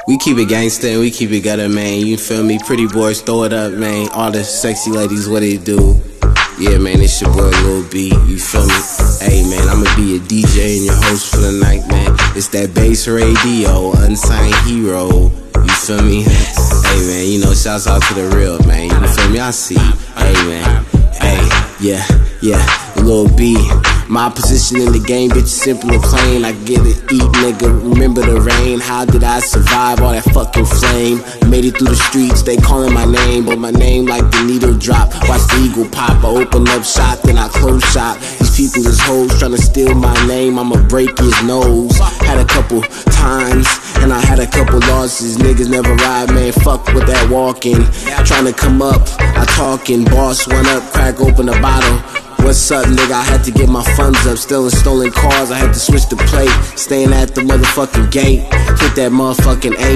We keep it gangsta and we keep it gutter, man. You feel me? Pretty boys, throw it up, man. All the sexy ladies, what they do? Yeah, man, it's your boy Lil B. You feel me? Hey, man, I'ma be a DJ and your host for the night, man. It's that bass radio, unsigned hero. You feel me? Hey, man, you know, shouts out to the real, man. You feel me? I see you. Hey, man. Hey, yeah, Lil B. My position in the game, bitch, simple and plain. I get it, eat, nigga, remember the rain. How did I survive all that fucking flame? Made it through the streets, they calling my name, but my name like the needle drop. Watch the eagle pop, I open up shop, then I close shop. These people is hoes trying to steal my name, I'ma break his nose. Had a couple times, and I had a couple losses. Niggas never ride, man, fuck with that walking. Trying to come up, I talking, boss one up, crack open a bottle. What's up, nigga? I had to get my funds up. Stealing stolen cars, I had to switch the plate. Staying at the motherfucking gate. Hit that motherfucking A.